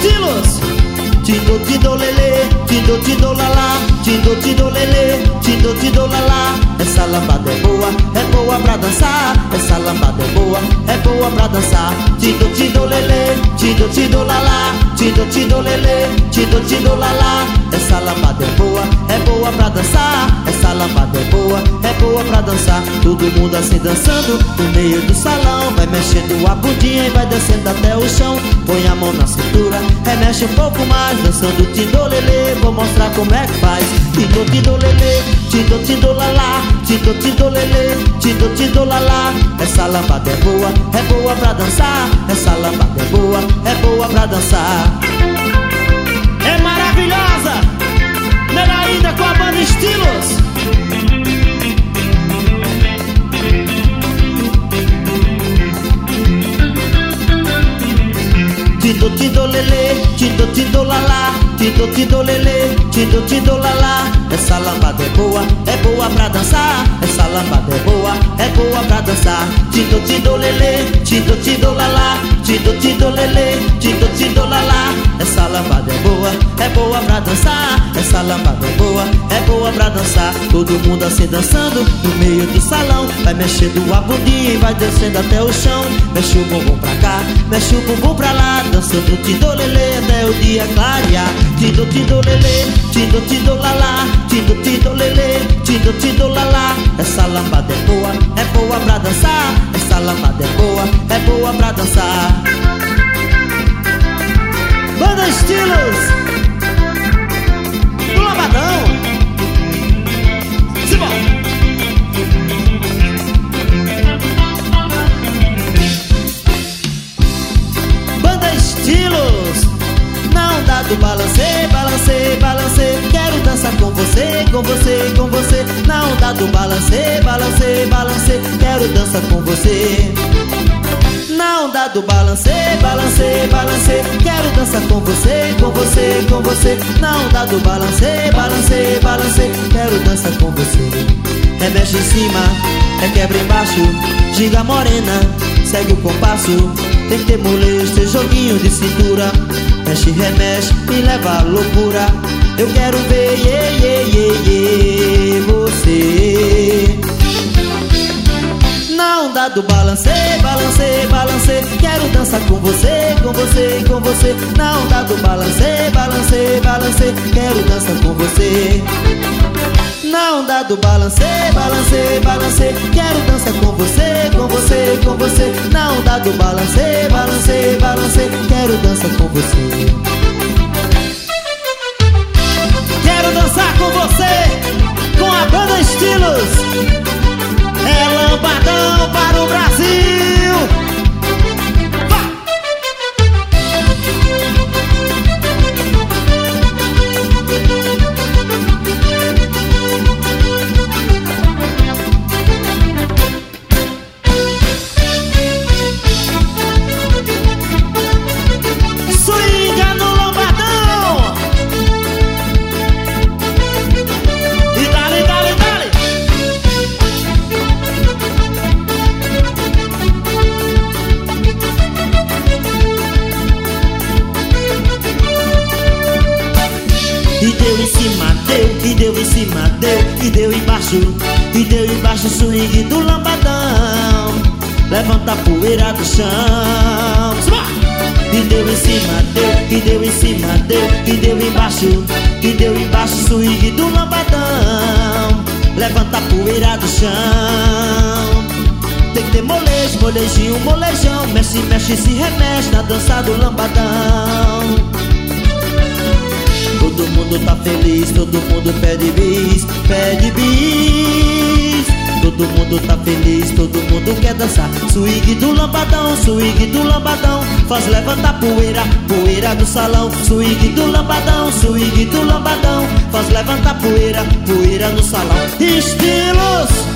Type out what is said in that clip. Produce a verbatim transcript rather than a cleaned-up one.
estilos. Tindo, tindo, lelê, tindo, tindo, lalá, tindo, tindo, lelê, tindo, tindo, lalá. Essa lambada é boa, é boa pra dançar. Essa lambada é boa, é boa pra dançar. Tindo, tindo, lelê, tindo, tindo, lalá, tindo, tindo, lelê, tindo, tindo, lalá. Essa lambada é boa, é boa pra dançar. Essa lambada é boa, é boa pra dançar. Todo mundo assim dançando no meio do salão. Vai mexendo a bundinha e vai descendo até o chão. Põe a mão na cintura, remexe um pouco mais, dançando tindolelê, vou mostrar como é que faz. Tindo, tindolelê, tindo, tindolalá, tindo, tindolelê, tindo, tindolalá. Essa lambada é boa, é boa pra dançar. Essa lambada é boa, é boa pra dançar. É maravilhosa, melhor ainda com a banda Estilos. Tindo, tindo, lelê, tindo, tindo, lalá, tindo, tindo, lelê, tindo, tindo, lalá. Essa lambada é boa, é boa pra dançar. Essa lambada é boa, é boa pra dançar. Tindo, tindo, lelê, tindo, tindo, lalá, tindo, tindo, lelê, tindo, tindo, lalá. Essa lambada é boa, é boa pra dançar. Essa lambada é boa, é boa pra dançar. Todo mundo assim dançando no meio do salão. Vai mexendo a bundinha e vai descendo até o chão. Mexe o bumbum pra cá, mexe o bumbum pra lá, dançando tindolelê até o dia clarear. Tindo, tindolelê, tindo, tindolalá, tindo, tindolelê, tindo, tindolalá. Essa lambada é boa, é boa pra dançar. Essa lambada é boa, é boa pra dançar. Banda Estilos do Lambadão. Simão. Banda Estilos. Não dá do balancê, balancê, balancê. Quero dançar com você, com você, com você. Não dá do balancê, balancê, balancê. Quero dançar com você. Não dá do balancê, balancê, balancê. Quero dançar com você, com você, com você. Não dá do balancê, balancê, balancê. Quero dançar com você. Remexe em cima, é quebra embaixo. Giga morena, segue o compasso. Tem que ter molejo, ter joguinho de cintura. Mexe, remexe, me leva à loucura. Eu quero ver, yeah, yeah, yeah, yeah, você. Não dá do balancê, balancê, balancê. Quero dançar com você, com você, com você. Não dá do balancê, balancê, balancê. Quero dançar com você. Não dá do balancê, balancê, balancê. Quero dançar com você, com você, com você. Não dá do balancê, balancê, balancê. Quero dançar com você. Quero dançar com você, com a banda Estilos. É lambadão para o Brasil. Vá! Swinga no lambadão. E dale, dale, dale. E deu em cima, deu, e deu em cima, deu, e deu embaixo, e deu embaixo o swing do lambadão. Levanta a poeira do chão. E deu em cima, deu, e deu em cima, deu, e deu embaixo, e deu embaixo o swing do lambadão. Levanta a poeira do chão. Tem que ter molejo, molejinho, molejão. Mexe, mexe, se remexe na dança do lambadão. Todo mundo tá feliz, todo mundo pede bis, pede bis. Todo mundo tá feliz, todo mundo quer dançar. Swing do lambadão, swing do lambadão. Faz levantar poeira, poeira do salão. Swing do lambadão, swing do lambadão. Faz levantar poeira, poeira no salão. Estilos